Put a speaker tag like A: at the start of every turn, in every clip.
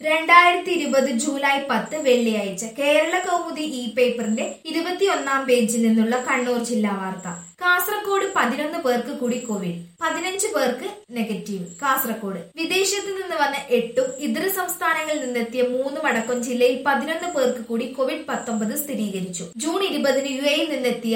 A: 2020 July 10 വെള്ളിയാഴ്ച Kerala Kaumudi E പേപ്പറിന്റെ 21-ാം പേജിൽ നിന്നുള്ള കണ്ണൂർ ജില്ലാ വാർത്ത. കാസർഗോഡ് 11 പേർക്ക് കൂടി കോവിഡ്, 15 പേർക്ക് നെഗറ്റീവ്. കാസർഗോഡ് വിദേശത്ത് നിന്ന് വന്ന 8ഉം ഇതര സംസ്ഥാനങ്ങളിൽ നിന്നെത്തിയ 3 അടക്കം ജില്ലയിൽ 11 പേർക്ക് കൂടി COVID-19 സ്ഥിരീകരിച്ചു. ജൂൺ 20 യുഎയിൽ നിന്നെത്തിയ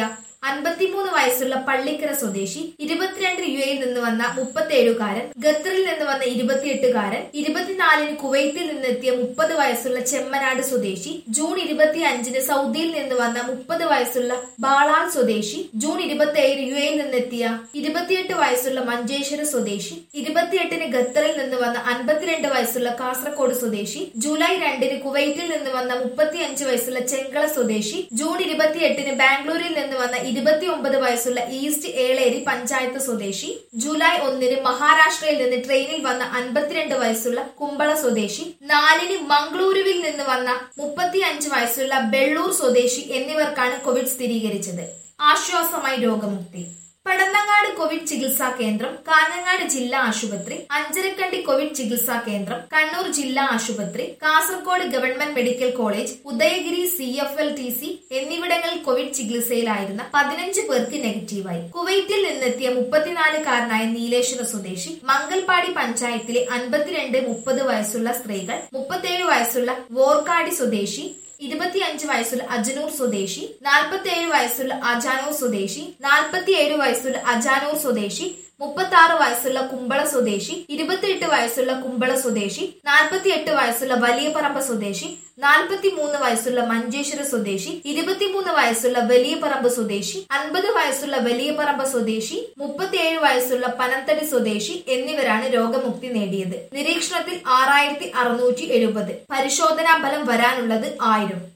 A: 53 വയസ്സുള്ള പള്ളിക്കര സ്വദേശി, 22 യുഎയിൽ നിന്ന് വന്ന 37കാരൻ, ഖത്തറിൽ നിന്ന് വന്ന 28കാരൻ, 24 കുവൈത്തിൽ നിന്നെത്തിയ 30 വയസ്സുള്ള ചെമ്മനാട് സ്വദേശി, ജൂൺ 25 സൗദിയിൽ നിന്ന് വന്ന 30 വയസ്സുള്ള ബാളാൽ സ്വദേശി, ജൂൺ 27 യുഎയിൽ നിന്നെത്തിയ 28 വയസ്സുള്ള മഞ്ചേശ്വര സ്വദേശി, 28 ഖത്തറിൽ നിന്ന് വന്ന 52 വയസ്സുള്ള കാസർഗോഡ് സ്വദേശി, ജൂലൈ 2 കുവൈറ്റിൽ നിന്ന് വന്ന 35 വയസ്സുള്ള ചെങ്കള സ്വദേശി, ജൂൺ 28 ബാംഗ്ലൂരിൽ നിന്ന് വന്ന 29 വയസ്സുള്ള ഈസ്റ്റ് ഏളേരി പഞ്ചായത്ത് സ്വദേശി, ജൂലൈ 1 മഹാരാഷ്ട്രയിൽ നിന്ന് ട്രെയിനിൽ വന്ന 52 വയസ്സുള്ള കുമ്പള സ്വദേശി, 4 മംഗളൂരുവിൽ നിന്ന് വന്ന 35 വയസ്സുള്ള ബെള്ളൂർ സ്വദേശി എന്നിവർക്കാണ് കോവിഡ് സ്ഥിരീകരിച്ചത്. ആശ്വാസമായി രോഗമുക്തി. പടന്നങ്ങാട് കോവിഡ് ചികിത്സാ കേന്ദ്രം, കാഞ്ഞങ്ങാട് ജില്ലാ ആശുപത്രി, അഞ്ചരക്കണ്ടി കോവിഡ് ചികിത്സാ കേന്ദ്രം, കണ്ണൂർ ജില്ലാ ആശുപത്രി, Kasaragod government medical college, Udayagiri CFLTC എന്നിവിടങ്ങളിൽ കോവിഡ് ചികിത്സയിലായിരുന്ന 15 പേർക്ക് നെഗറ്റീവായി. കുവൈറ്റിൽ നിന്നെത്തിയ 34കാരനായ നീലേശ്വര സ്വദേശി, മംഗൽപാടി പഞ്ചായത്തിലെ 52-30 വയസ്സുള്ള സ്ത്രീകൾ, 37 വയസ്സുള്ള വോർക്കാടി സ്വദേശി, 25 വയസ്സുള്ള അജനൂർ സ്വദേശി, 47 വയസ്സുള്ള അജാനൂർ സ്വദേശി, 47 വയസ്സുള്ള അജാനൂർ സ്വദേശി, 36 വയസ്സുള്ള കുമ്പള സ്വദേശി, 28 വയസ്സുള്ള കുമ്പള സ്വദേശി, 48 വയസ്സുള്ള വലിയ പറമ്പ് സ്വദേശി, 43 വയസ്സുള്ള മഞ്ചേശ്വര സ്വദേശി, 23 വയസ്സുള്ള വലിയ പറമ്പ് സ്വദേശി, 50 വയസ്സുള്ള വലിയ പറമ്പ് സ്വദേശി, 37 വയസ്സുള്ള പനന്തടി സ്വദേശി എന്നിവരാണ് രോഗമുക്തി നേടിയത്. നിരീക്ഷണത്തിൽ 6670. പരിശോധനാ ഫലം വരാനുള്ളത് 1000.